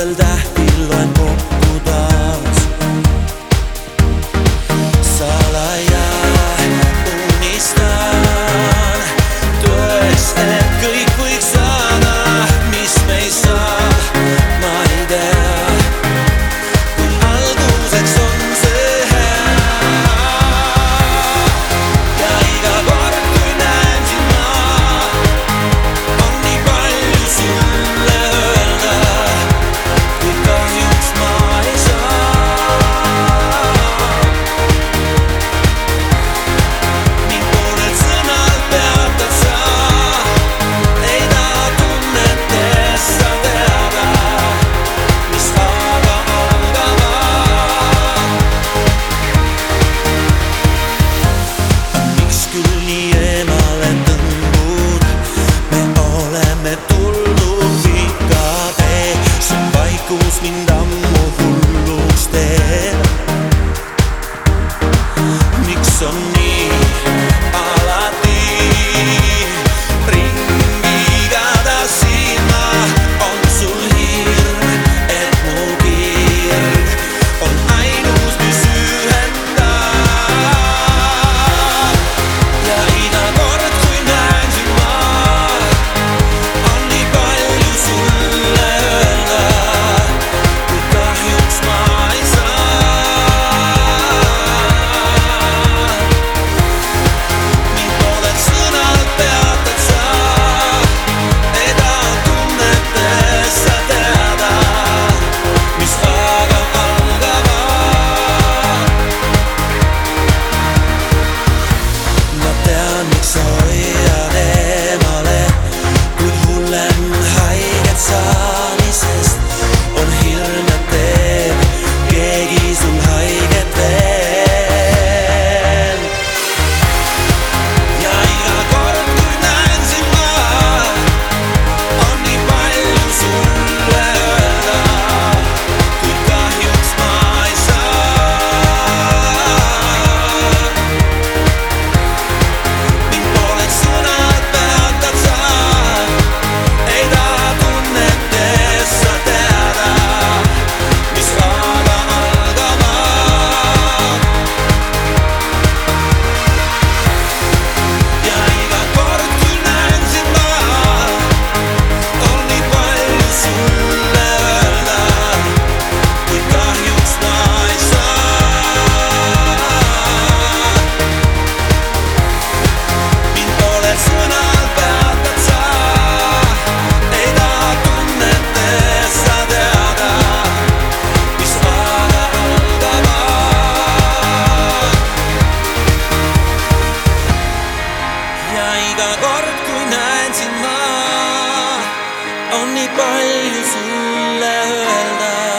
mustal tähtil loen kokku taas. Salaja unistan tõest, et kõik võiks saada, mis me ei saa, ma ei tea. Kui alguseks on see hea ja iga kord, kui näen sind ma, on nii palju sulle öelda, kuid kahjuks ma ei saa. Mind poolelt sõnalt peatad sa, ei taha tunnetes sa teada, mis aga algavad. Miks küll nii eemale tõmbud, me oleme tulnud pika tee, su vaikus mind ammu hulluks teeb. Miks on nii alati ringiga ta silma, on sul hirm, et mu kirg on ainus, mis ühendab. Ja iga kord, kui näen sind ma, on nii palju sulle öelda, kuid kahjuks ma ei saa. Mind poolelt sõnalt peatad sa, ei taha tunnetes sa teada, mis aga algavad. Ma tean, miks sa hoiad eemale, kuid hullem haiget saamisest on hirm, et teeb keegi sul haiget veel. Ja iga kord, kui näen sind ma, on nii palju sulle öelda, kuid kahjuks ma ei saa. Mind poolelt sõnalt peatad sa, ei taha tunnetes sa teada, mis aga algavad. Ja iga kord, kui näen sind ma, on nii palju sulle öelda, kuid kahjuks ma ei saa. Mind poolelt sõnalt peatad sa, ei taha tunnetes sa teada, mis aga algavad. Ja iga kord, kui näen sind ma, on nii palju sulle öelda.